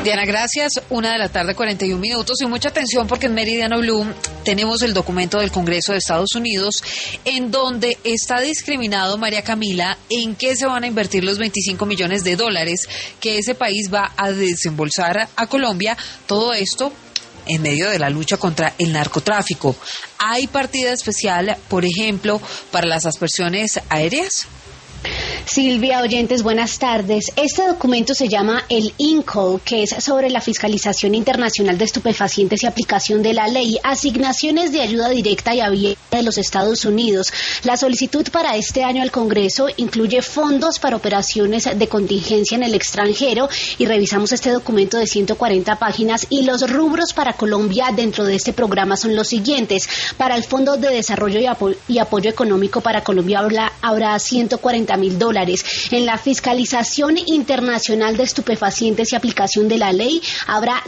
Diana, gracias. 1:41 p.m. y mucha atención porque en Meridiano Blue tenemos el documento del Congreso de Estados Unidos en donde está discriminado, María Camila, en qué se van a invertir los 25 millones de dólares que ese país va a desembolsar a Colombia. Todo esto en medio de la lucha contra el narcotráfico. ¿Hay partida especial, por ejemplo, para las aspersiones aéreas? Silvia, oyentes, buenas tardes. Este documento se llama el INCOL, que es sobre la fiscalización internacional de estupefacientes y aplicación de la ley, asignaciones de ayuda directa y abierta de los Estados Unidos. La solicitud para este año al Congreso incluye fondos para operaciones de contingencia en el extranjero y revisamos este documento de 140 páginas y los rubros para Colombia dentro de este programa son los siguientes. Para el Fondo de Desarrollo y Apoyo Económico para Colombia habrá $140.000. En la fiscalización internacional de estupefacientes y aplicación de la ley habrá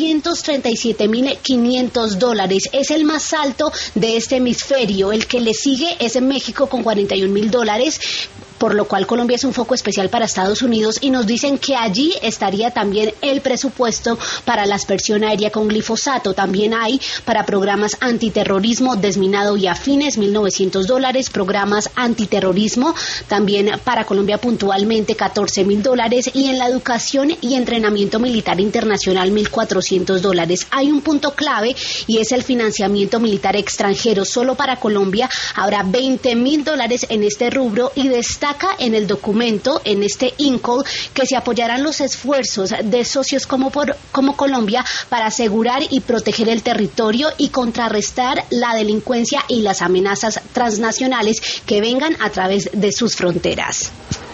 $237.500. Es el más alto de este hemisferio. El que le sigue es en México con $41.000. Por lo cual Colombia es un foco especial para Estados Unidos y nos dicen que allí estaría también el presupuesto para la aspersión aérea con glifosato. También hay para programas antiterrorismo, desminado y afines, $1.900, programas antiterrorismo también para Colombia puntualmente $14.000 y en la educación y entrenamiento militar internacional $1.400. Hay un punto clave y es el financiamiento militar extranjero. Solo para Colombia habrá $20.000 en este rubro y destaca en el documento, en este INCOL, que se apoyarán los esfuerzos de socios como Colombia para asegurar y proteger el territorio y contrarrestar la delincuencia y las amenazas transnacionales que vengan a través de sus fronteras.